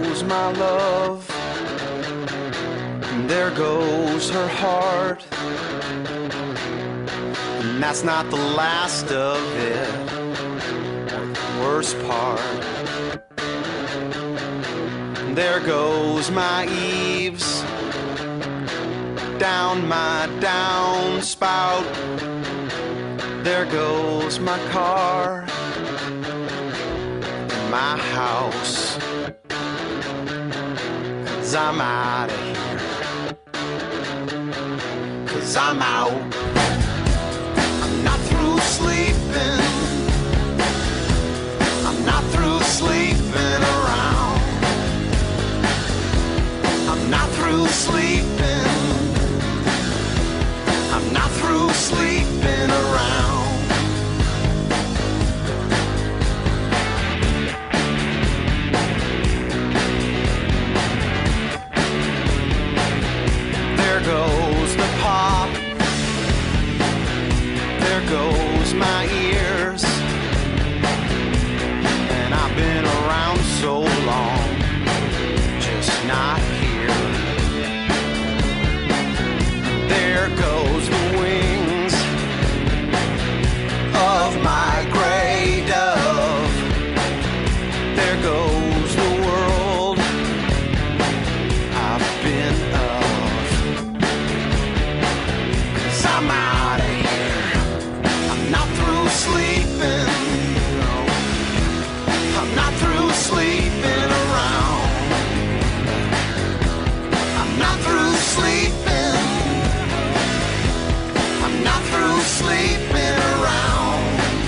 goes my love, and there goes her heart. And that's not the last of it, or the worst part. And there goes my eaves, down my downspout. There goes my car, and my house. 'Cause I'm out of here. 'Cause I'm out. I'm not through sleeping. I'm not through sleeping around. I'm not through sleeping. I'm not through sleeping around. There goes the pop. There goes my ears. And I've been around so long, just not here. There goes the wings of my gray dove. There goes the world I've been of. 'Cause I'm out of here. I'm not through sleeping. No. I'm not through sleeping around. I'm not through sleeping. I'm not through sleeping around.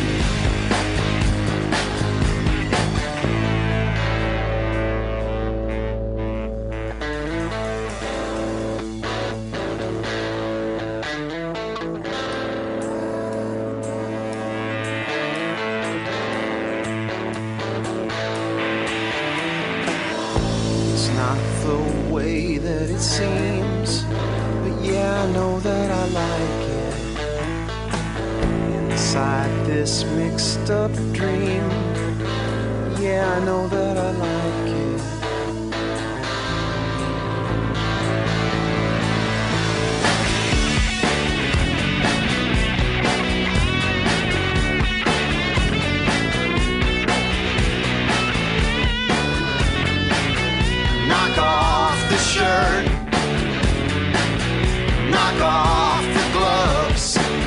It's not the way that it seems, but yeah, I know that I like it. Inside this mixed up dream, yeah, I know that I like it. Knock off the shirt, knock off the gloves,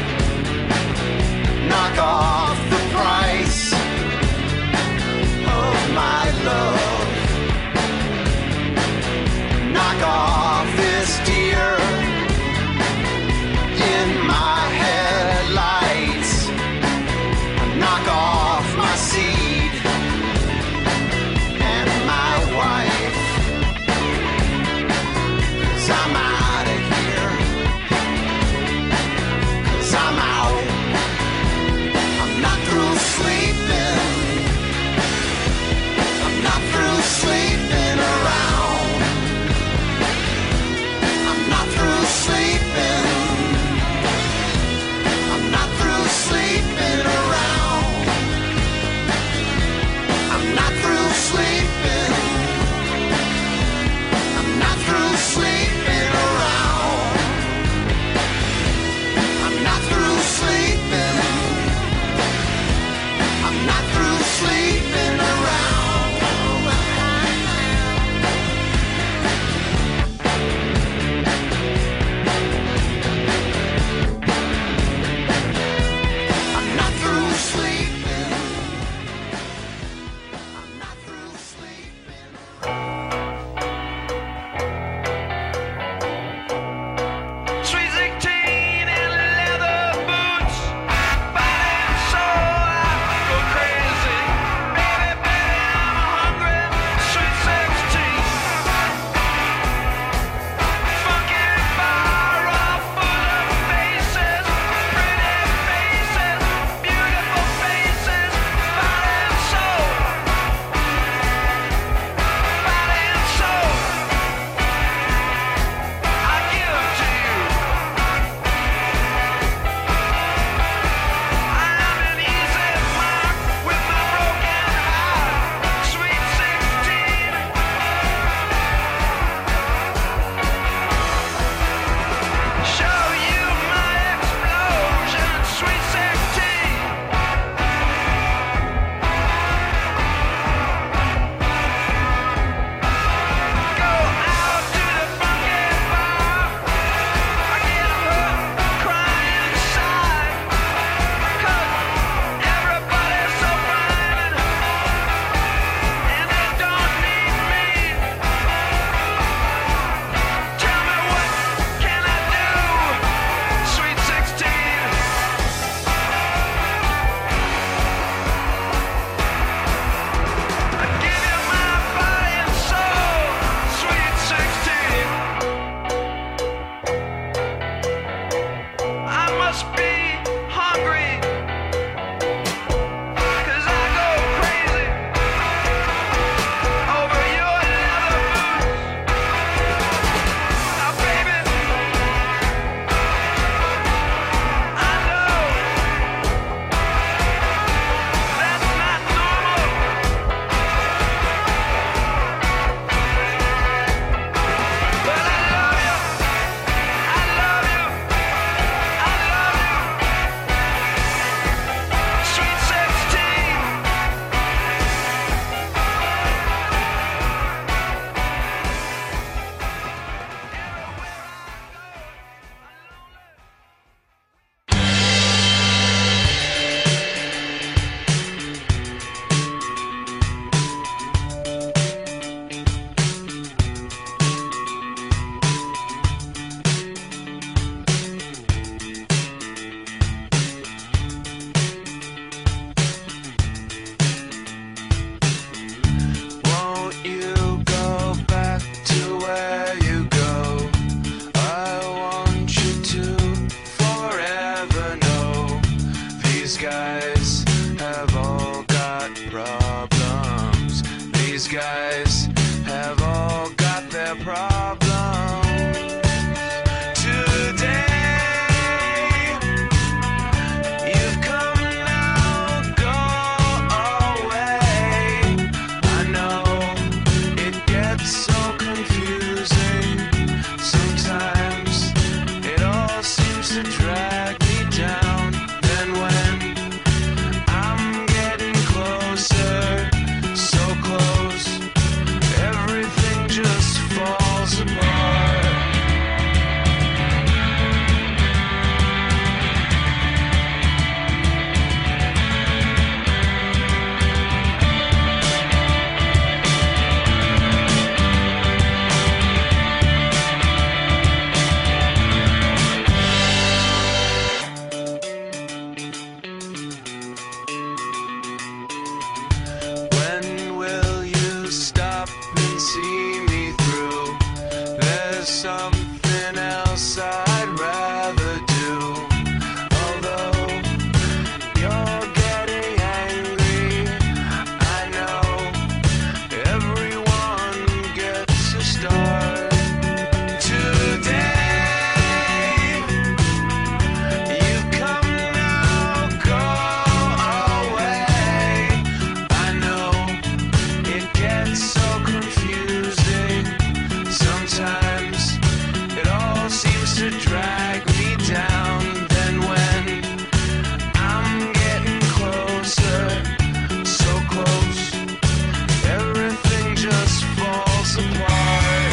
knock off the price of my love. Knock off this deer in my headlights. Knock off my seed and my wife. 'Cause I'm out of here. see me through. There's something else I'd rather do. Although you're getting angry, I know everyone gets a start. Today you come now, go away. I know it gets so confusing. Sometimes it all seems to drag me down. Then when I'm getting closer, so close, everything just falls apart.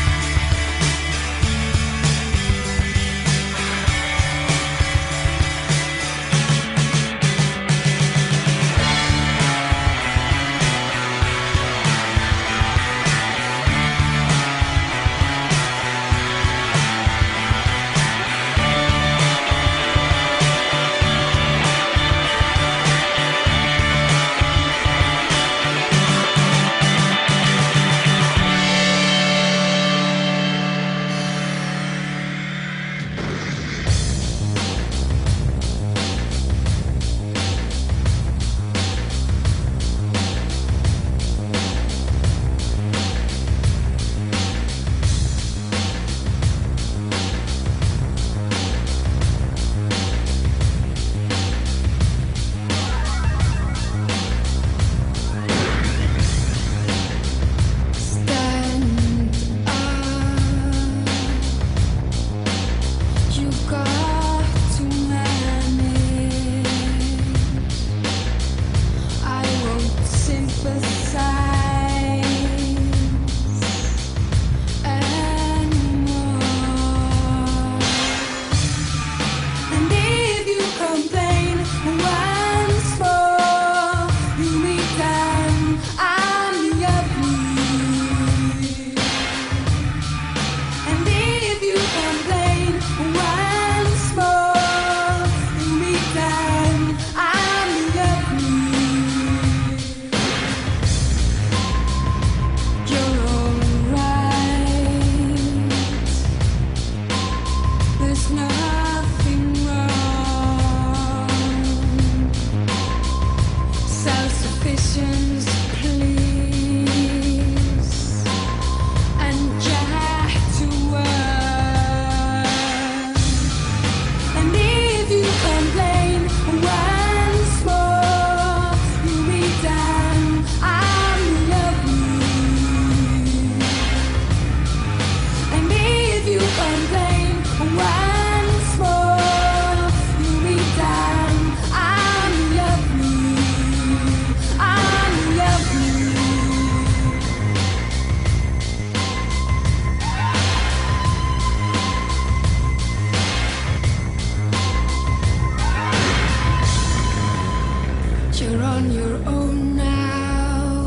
You're on your own now.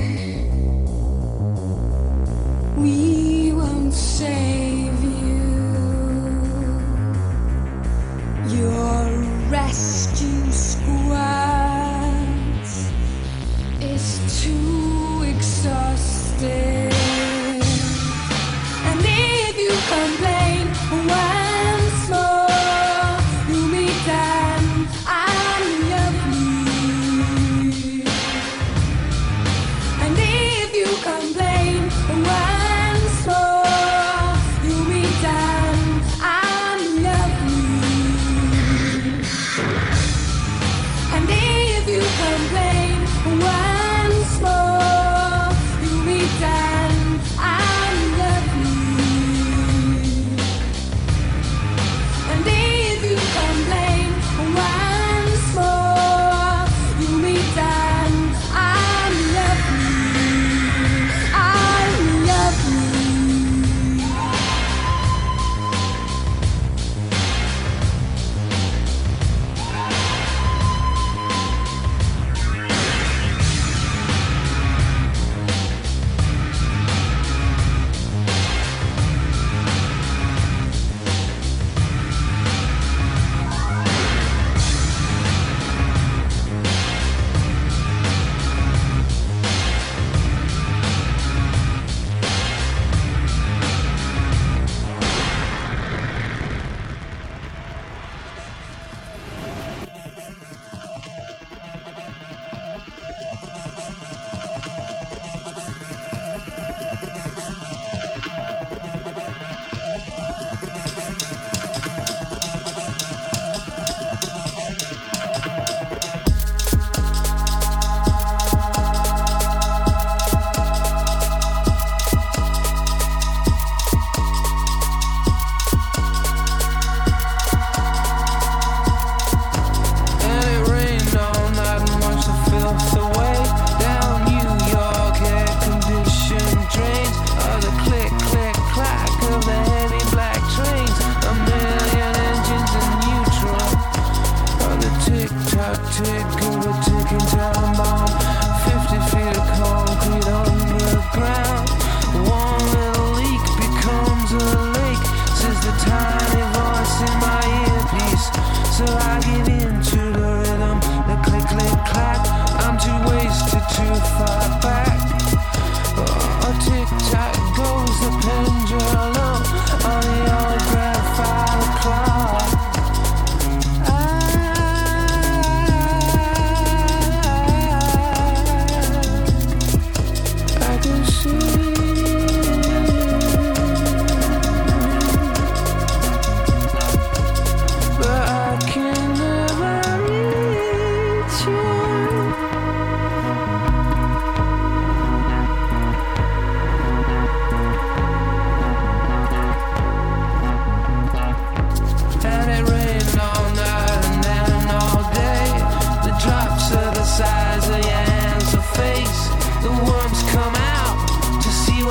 We won't save you. Your rescue squad is too exhausted. And if you complain once more, you'll be damned. I'm lovely. And if you complain once more,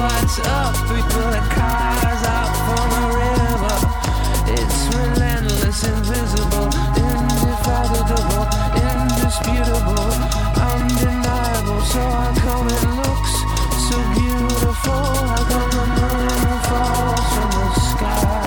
what's up. We pull the cars out from the river. It's relentless, invisible, indefatigable, indisputable, undeniable. So how come it looks so beautiful? How come the moon falls from the sky?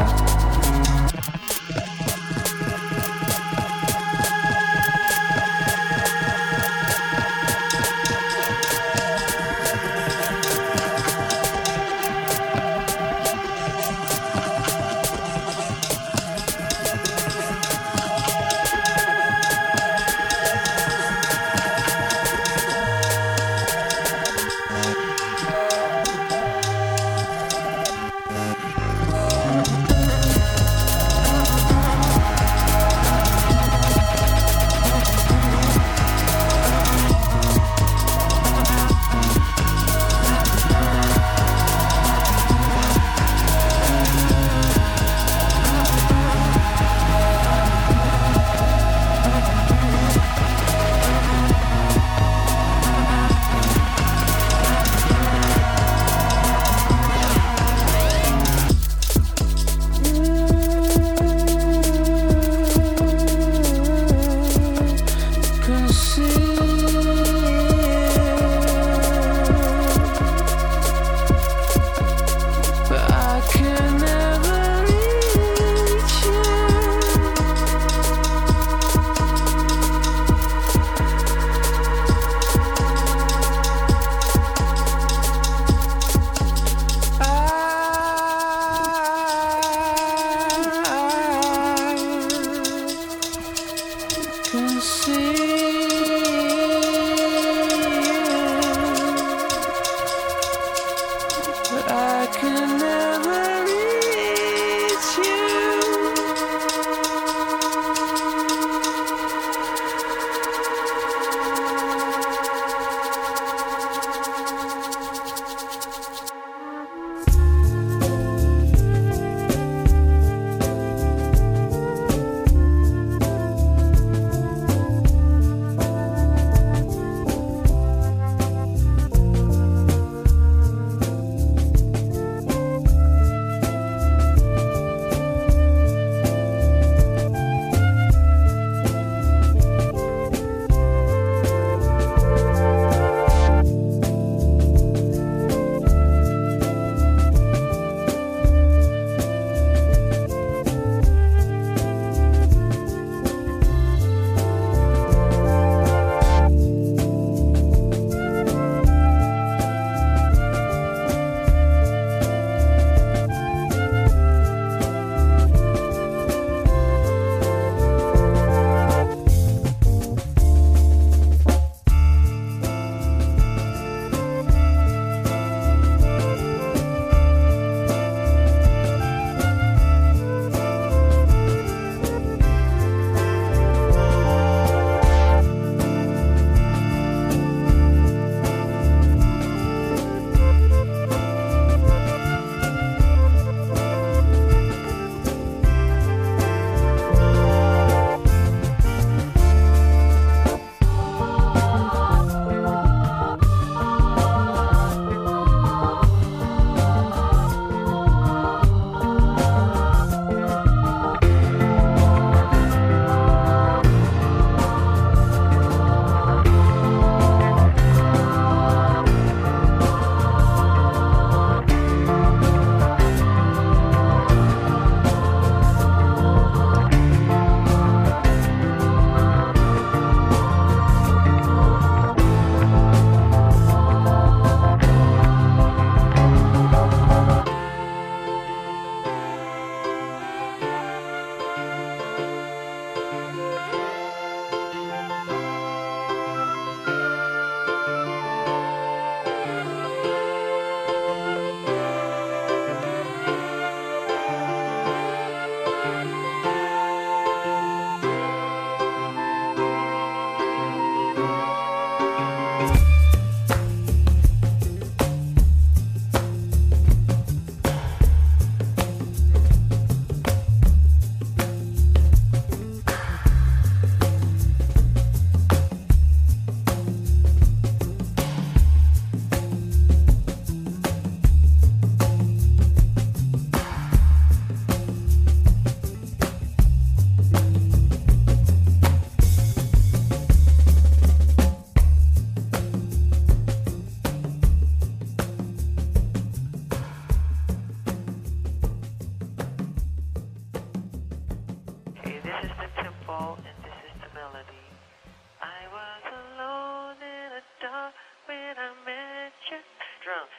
Fall, and this is the melody. I was alone in the dark when I met you. Drums.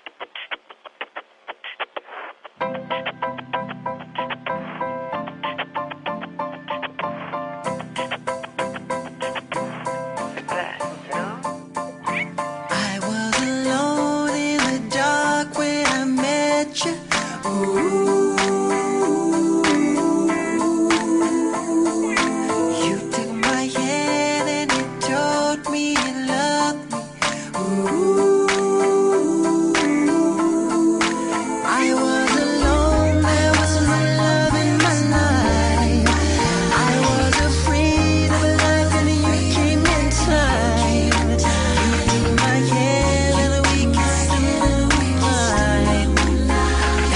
I was alone in the dark when I met you. Ooh. You took my hand and you told me you loved me. Ooh. I was alone, there was no love in my life. I was afraid of life and you came in time. You took my hand and we kissed in the moonlight.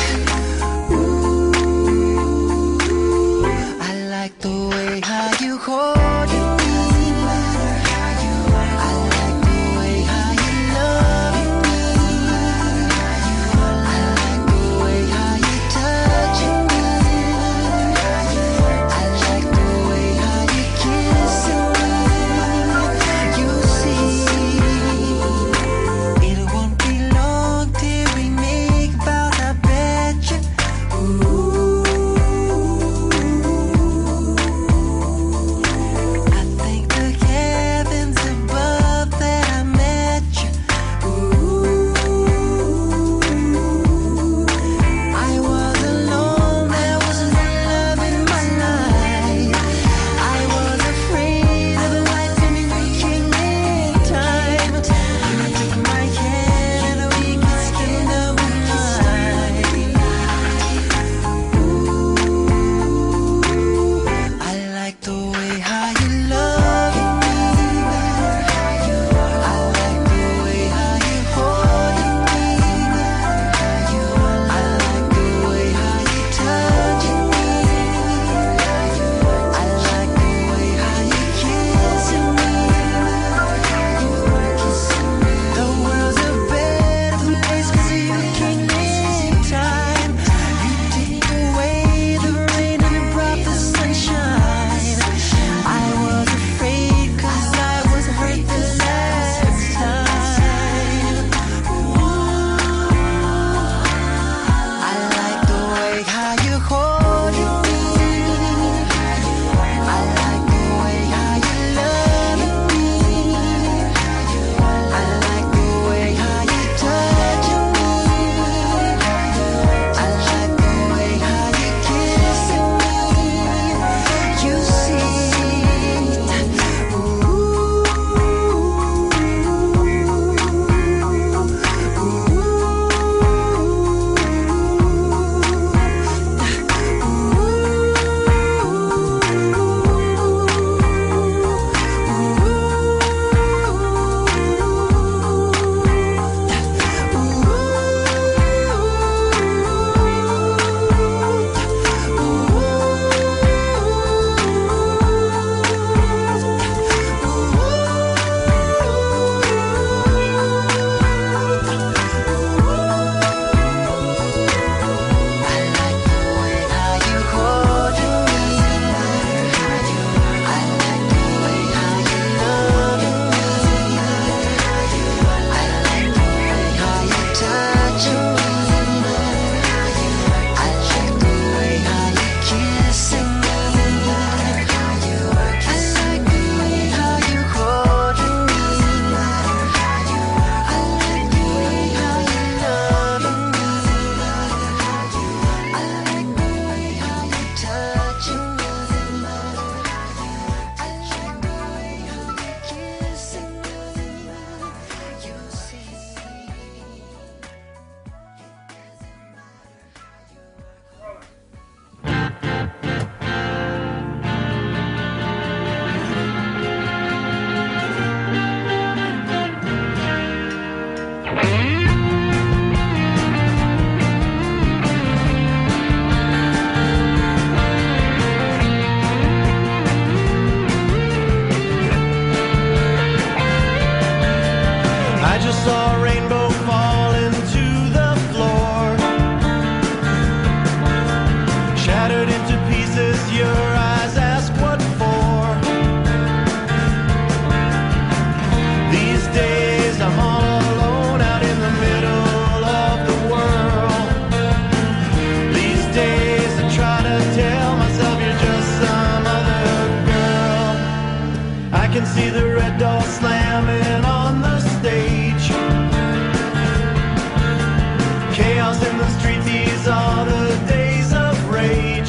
chaos in the street, these are the days of rage.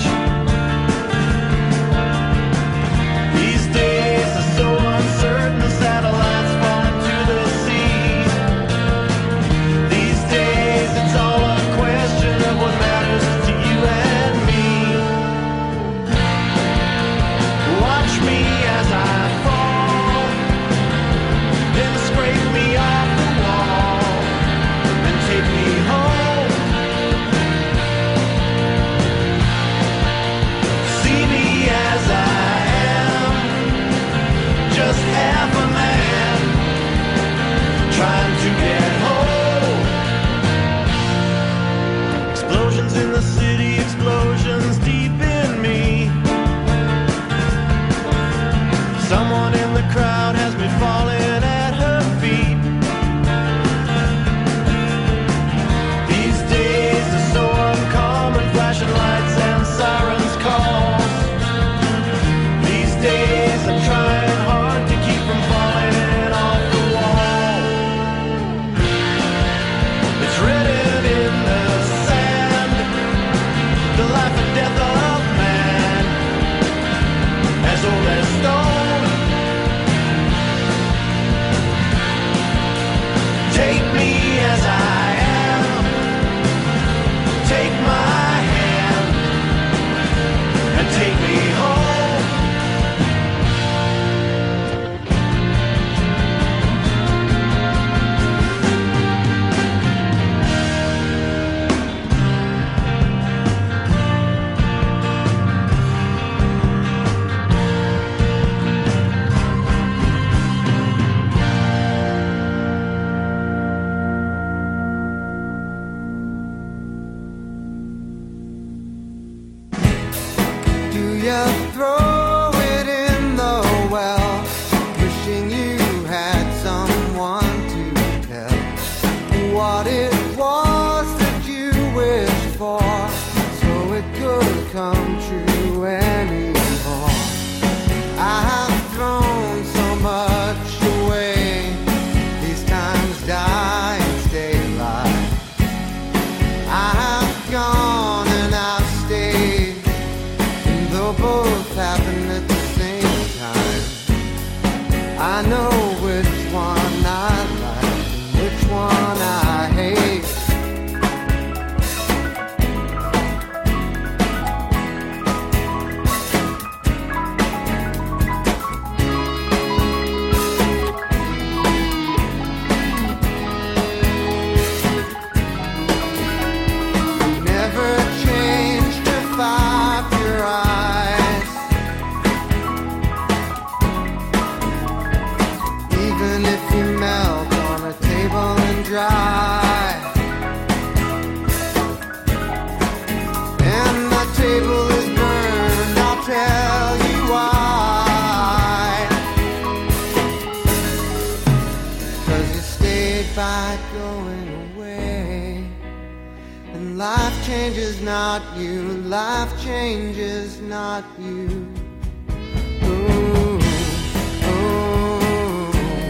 These days are so uncertain, the satellites fall into the sea. These days it's all a question of what matters to you and me. Watch me as I fall, then scrape me off the wall and take me home. See me as I am, just half a man trying to get home. Explosions in the city, explosions deep in me. Someone in the crowd has me falling at her feet. These days are so uncommon, flashing lights and sirens calls. These days I'm trying hard to keep from falling off the wall. It's written in the sand, the life and death of man, as old as stone. Take me as I am, take my hand, and take me home. Do you throw it in the well, wishing you had someone to tell what it was that you wished for, so it could come true anymore? I have thrown so much away, these times die and stay alive. I have gone and I've stayed, though both happen at the same time. I know which one I like and which one I hate. Never change to five your eyes, even if you melt on a table and dry. And the table is burned, I'll tell you why. 'Cause you stayed by going away. And life changes, not you. Life changes, not you. Ooh, ooh,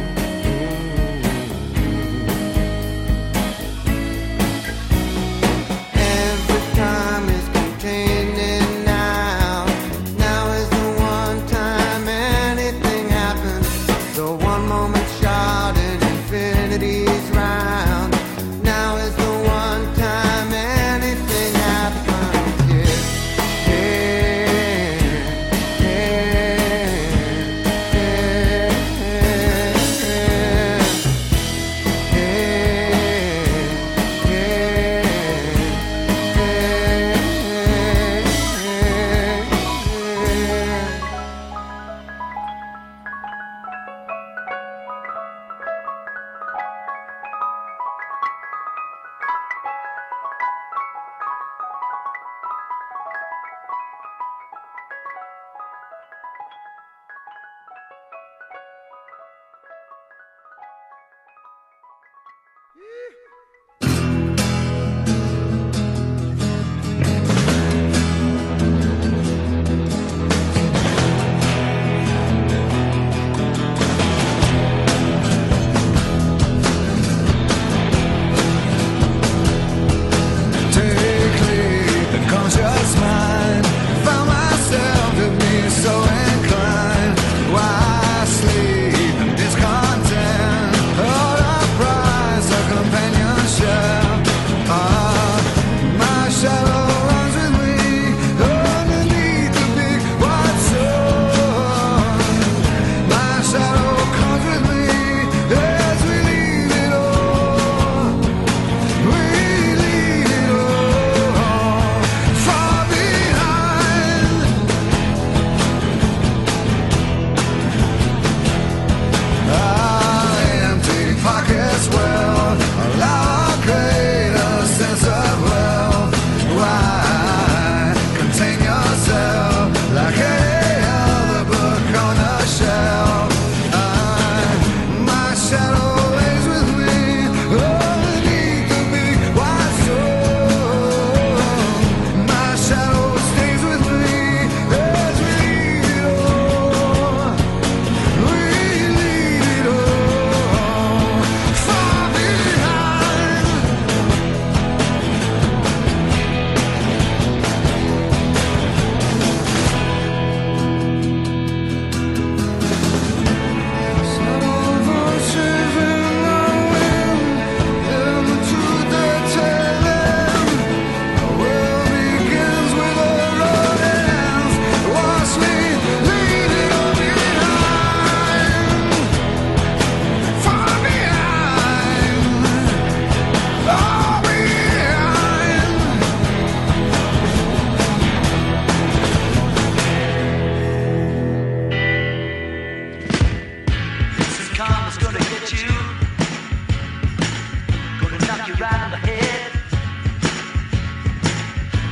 Every time is contained in now. Now is the one time anything happens. The one moment shot in infinity's round. Now is the one time anything happens. Yeah, yeah.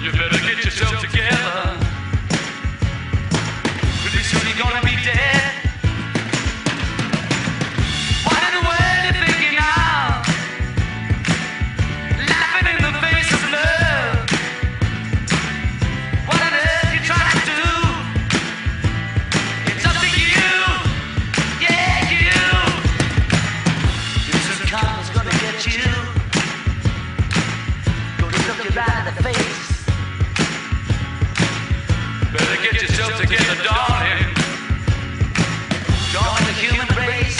You better get yourself together. Pretty soon you're gonna be dead. What in the world you thinking of? Laughing in the face of love. What on earth you trying to do? It's up to you. Yeah, you. Some karma's gonna get you. Gonna look you right in the face. Better get yourself together, darling. Join the human race.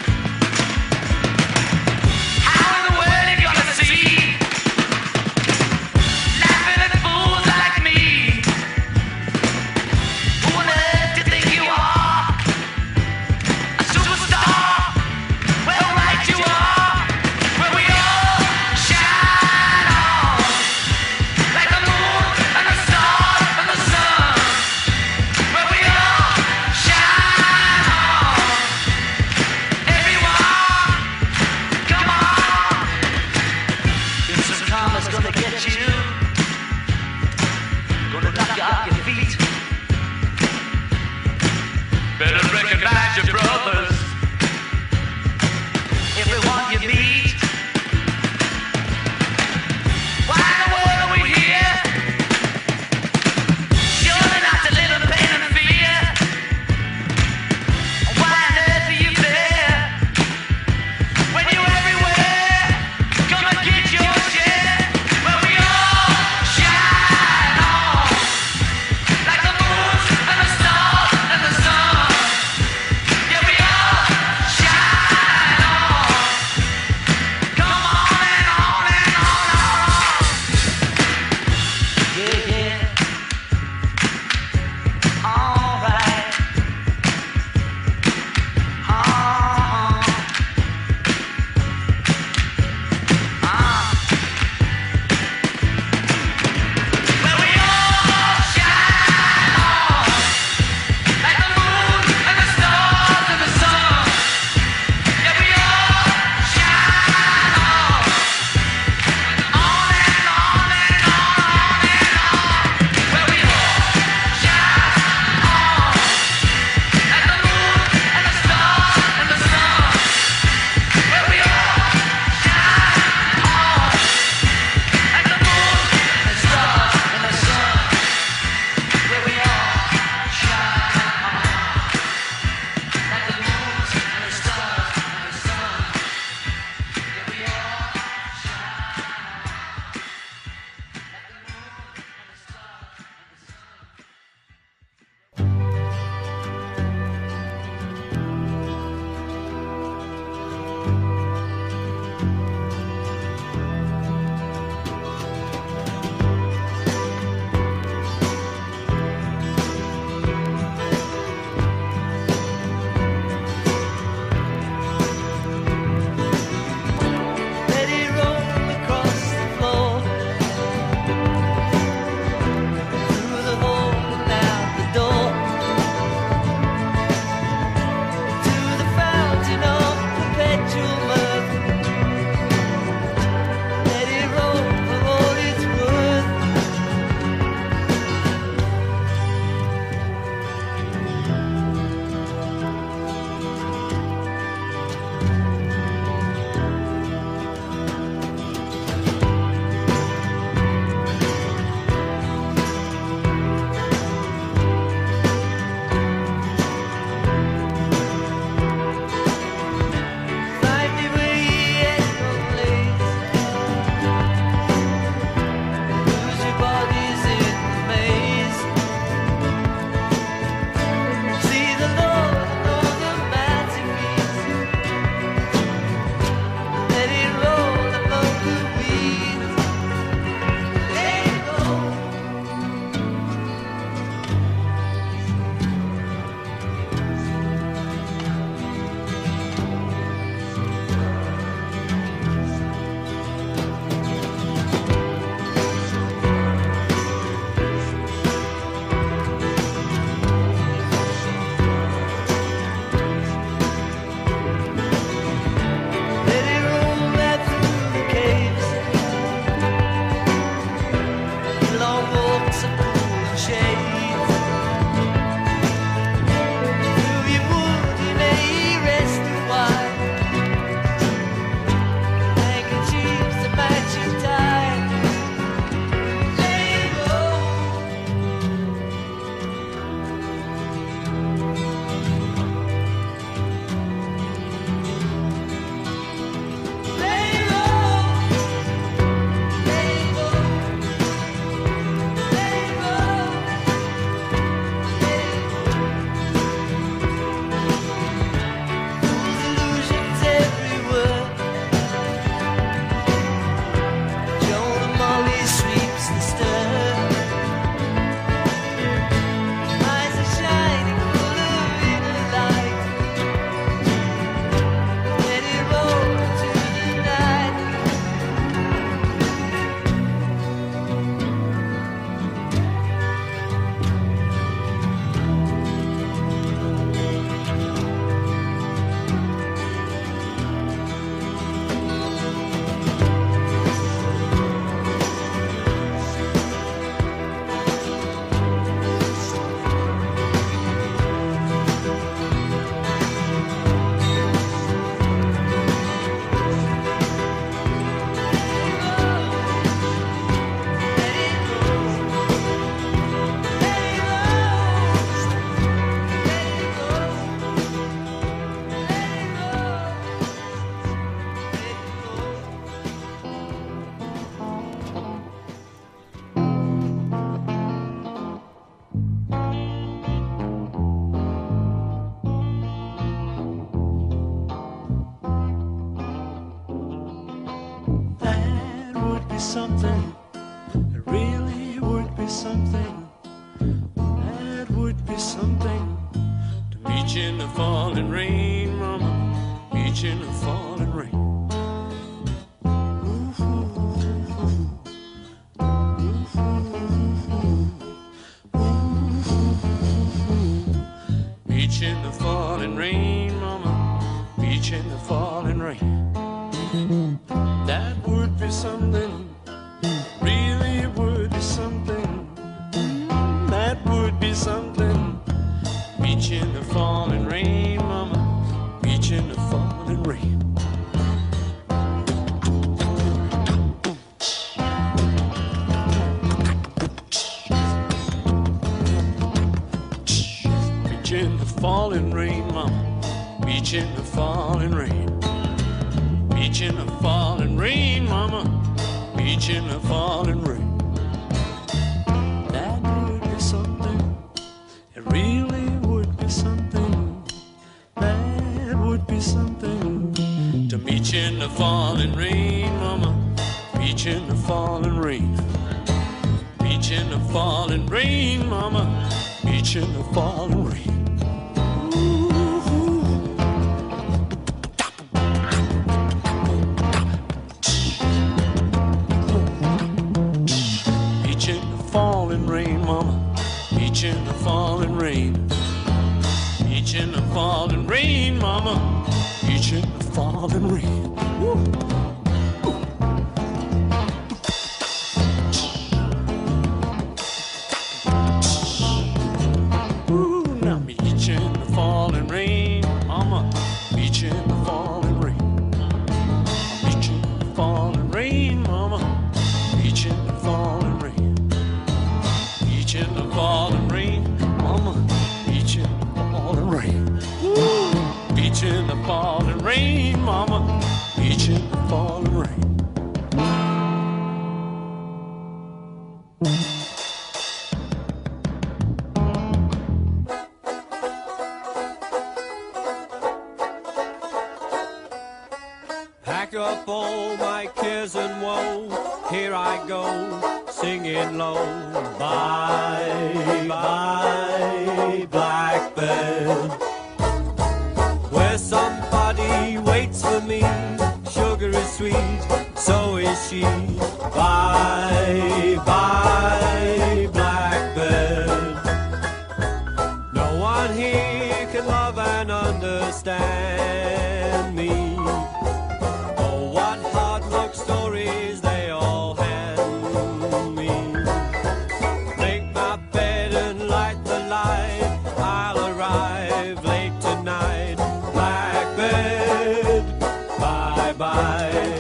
How in the world are you gonna see? Laughing at fools like me. Who on earth do you think you are? A superstar? Well, right you are. Where we all shine on. Like the moon and the stars and the sun. Where we all something. That would be something. To meet you in the falling rain, mama. Meet you in the falling rain. Beach in the falling rain, mama. Beach in the falling rain. That would be something. Really would be something. That would be something. Beach in the falling rain, mama. Beach in the falling rain. Beach in the falling rain, mama. Beach in the falling rain. Beach in the falling rain, mama. Beach in the falling rain. That would be something. It really would be something. That would be something. To meet you in the falling rain, mama. Beach in the falling rain. Beach in the falling rain, mama. Beach in the falling rain. Beach in the falling rain, mama. Beach in the falling rain. Beach in the falling rain, mama. Beach in the falling rain. Ooh, now beach in the falling rain, mama. Beach in the falling rain. Beach in the falling rain, mama. Beach in the falling rain. Beach in the falling rain, mama. Beach in the falling rain. Beach in the falling rain, mama. Beach in the falling rain. Pack up all my cares and woe. Here I go, singing low. Bye, bye, blackbird. Where somebody waits for me. Sugar is sweet, so is she. Bye, bye, blackbird. No one here can love and understand me. Oh, what hard luck stories they all hand me. Make my bed and light the light. I'll arrive late tonight. Blackbird, bye bye.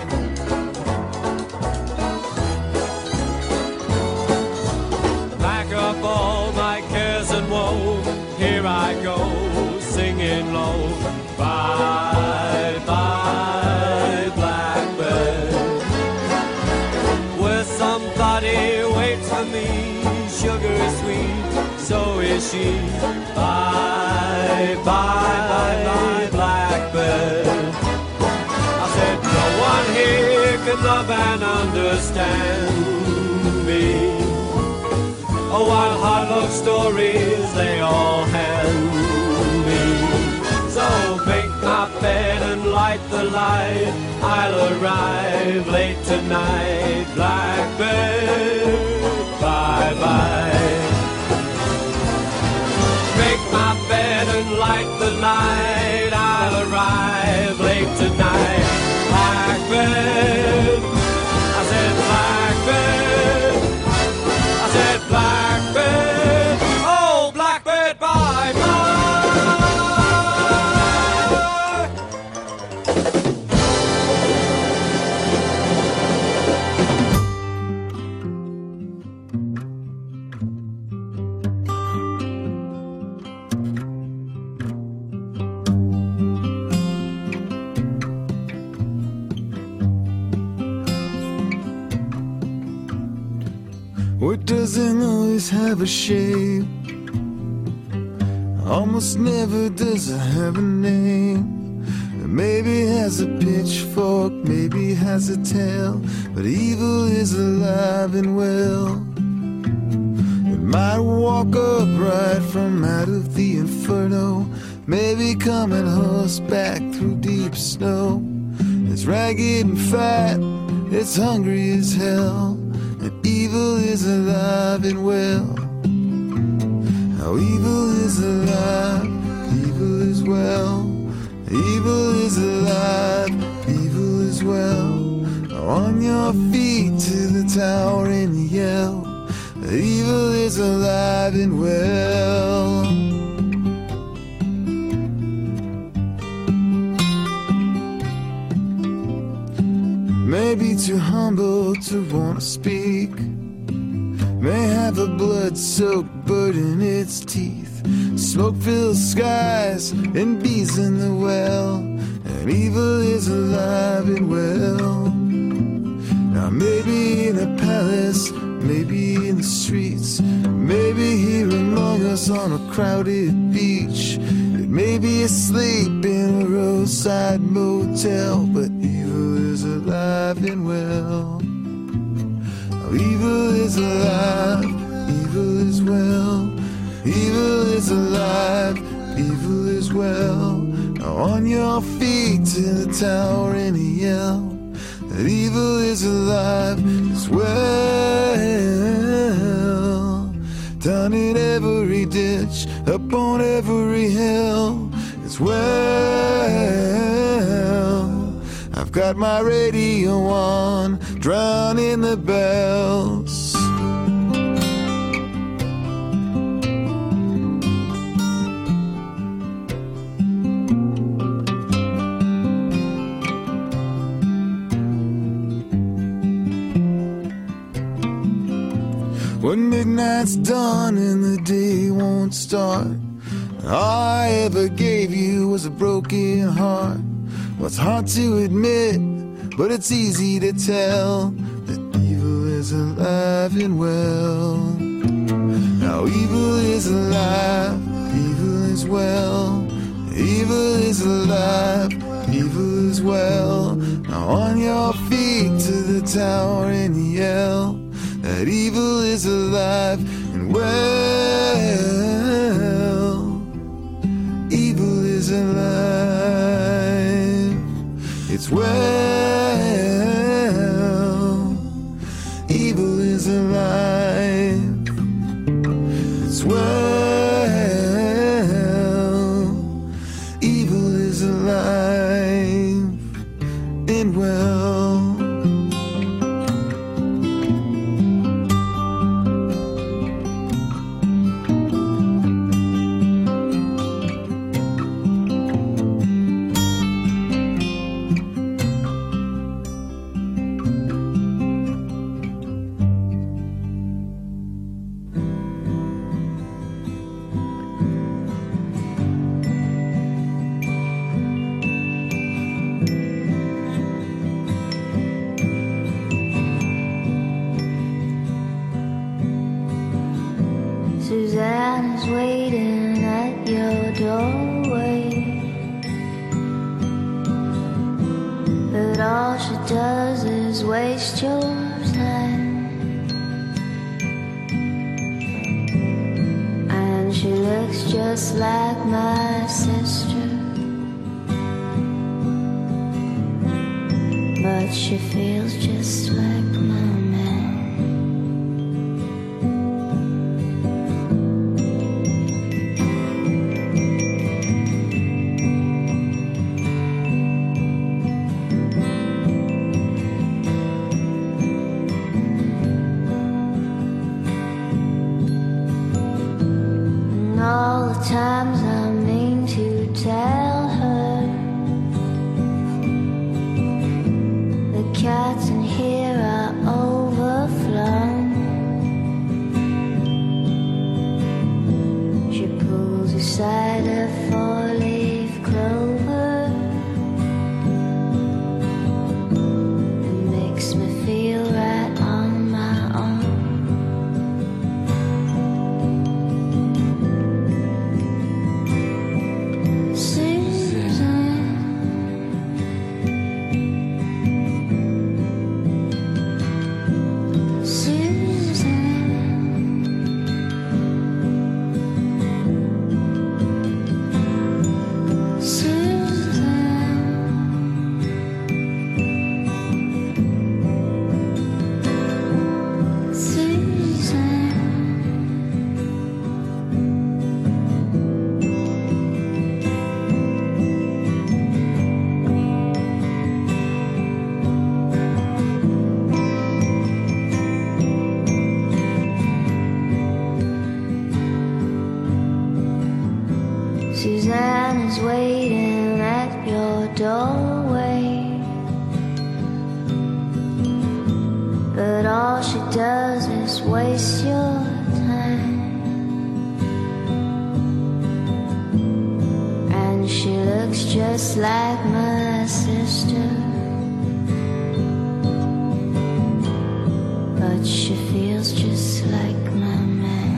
Pack up all my cares and woe. Here I go, singing low. Bye bye, blackbird. Where somebody waits for me. Sugar is sweet, so is she. Bye bye, bye, blackbird. I said no one here can love and understand me. Oh, what hard luck stories they all hand me. So make my bed and light the light. I'll arrive late tonight. Blackbird, bye bye. Make my bed and light the light. I'll arrive late tonight. Blackbird, I said blackbird. I said blackbird. Oh, blackbird, bye bye. It doesn't always have a shape. Almost never does it have a name. Maybe has a pitchfork, maybe has a tail, but evil is alive and well. might walk upright from out of the inferno, maybe coming horseback through deep snow. It's ragged and fat, it's hungry as hell, and evil is alive and well. How evil is alive, evil is well. Evil is alive, evil is well. On your feet to the tower and yell, evil is alive and well. Maybe too humble to want to speak, may have a blood-soaked bird in its teeth, smoke-filled skies and bees in the well, and evil is alive and well. Now maybe in a palace, maybe in the streets, maybe here among us on a crowded beach, it may be asleep in a roadside motel, but evil is alive and well. Oh, evil is alive, evil is well. Evil is alive, evil is well. Now on your feet to the tower and yell that evil is alive as well. Down in every ditch, up on every hill as well. I've got my radio on, drowning the bells. When midnight's done and the day won't start, all I ever gave you was a broken heart. Well, it's hard to admit, but it's easy to tell that evil is alive and well. Now evil is alive, evil is well. Evil is alive, evil is well. Now on your feet to the tower and yell that evil is alive and well. Evil is alive, it's well. Evil is alive, it's well. Evil is alive and well. Suzanne is waiting at your doorway, but all she does is waste your time, and she looks just like my sister, but she feels just like my man. All the times I mean to tell her the cats in here are overflown. She pulls aside a four-leaf clover and makes me feel right on my own. Susan is waiting at your doorway, but all she does is waste your time. And she looks just like my sister, but she feels just like my man.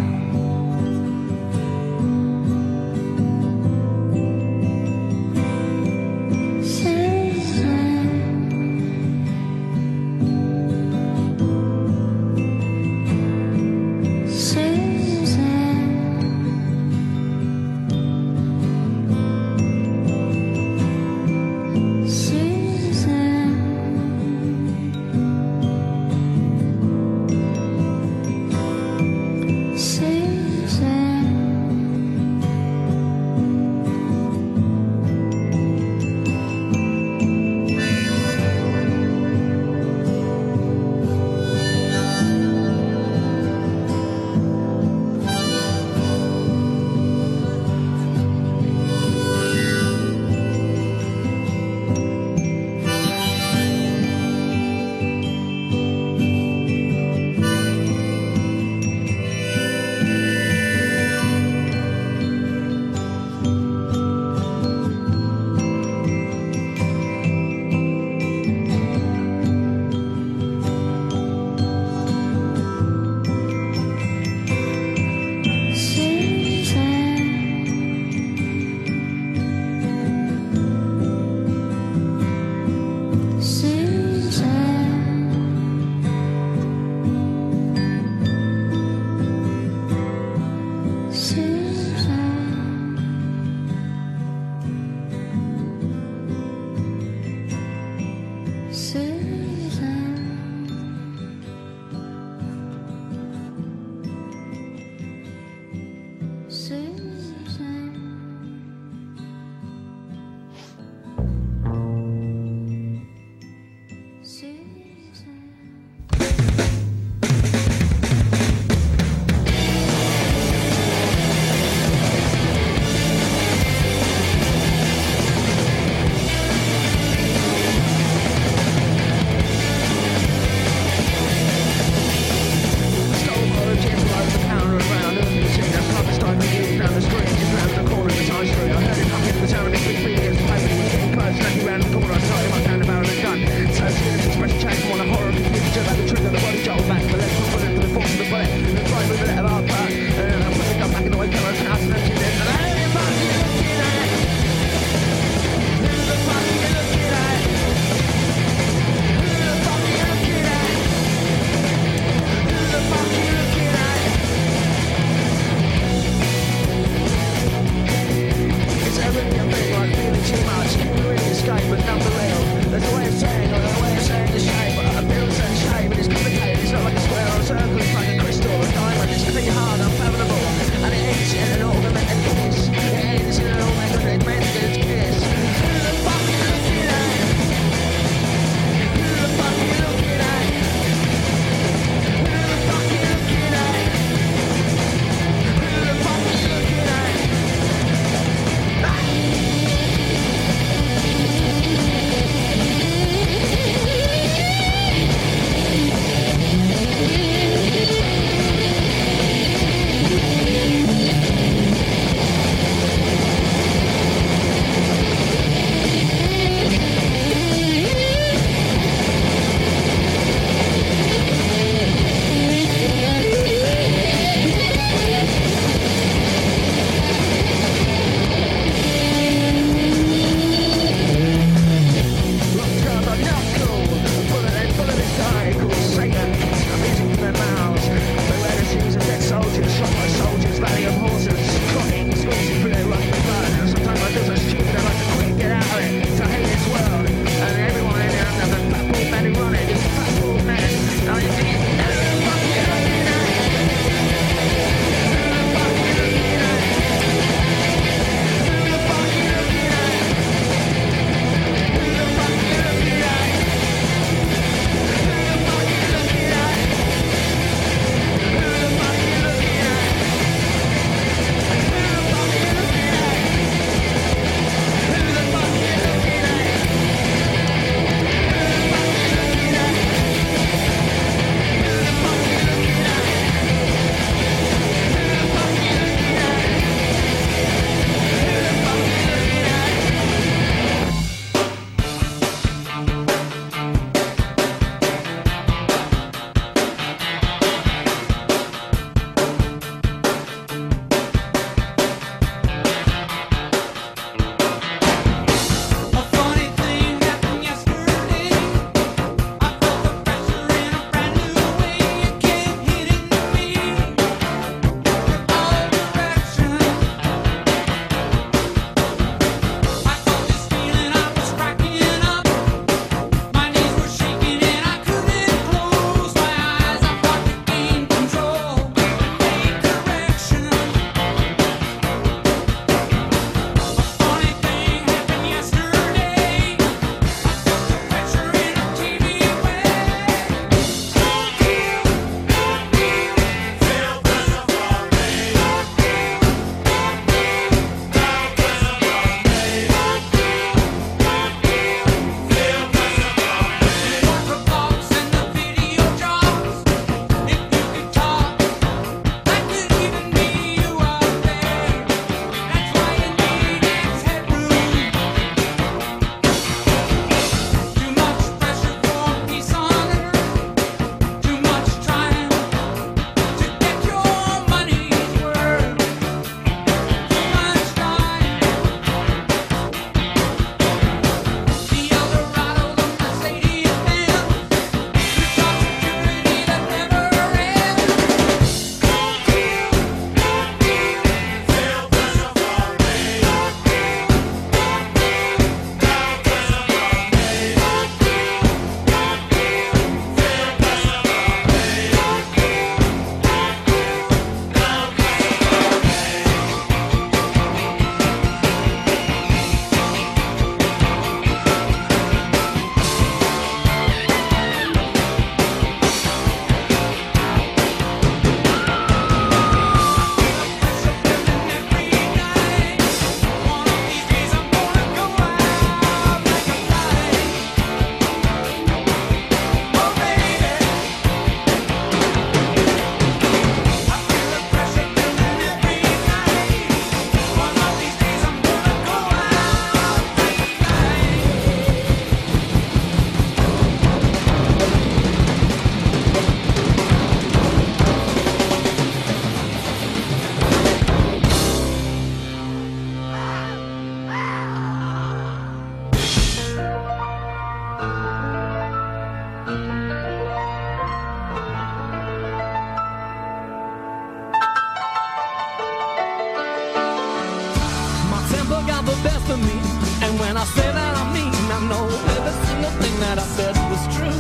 I say that I mean, I know every single thing that I said was true.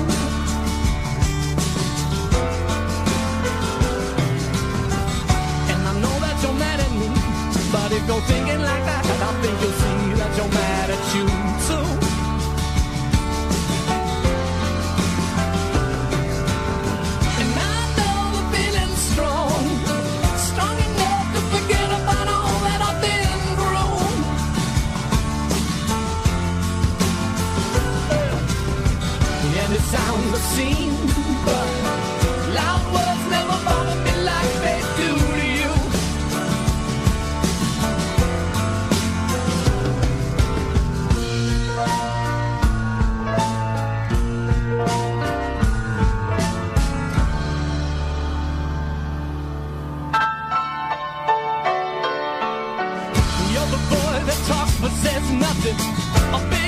And I know that you're mad at me, but if you're thinking like that, I think you'll see that you're mad at you too. And I know the feeling's strong, strong enough to forget about all that I've been through. And it sounds obscene, but loud words never bother me like they do to you. You're the boy that talks but says nothing. A bit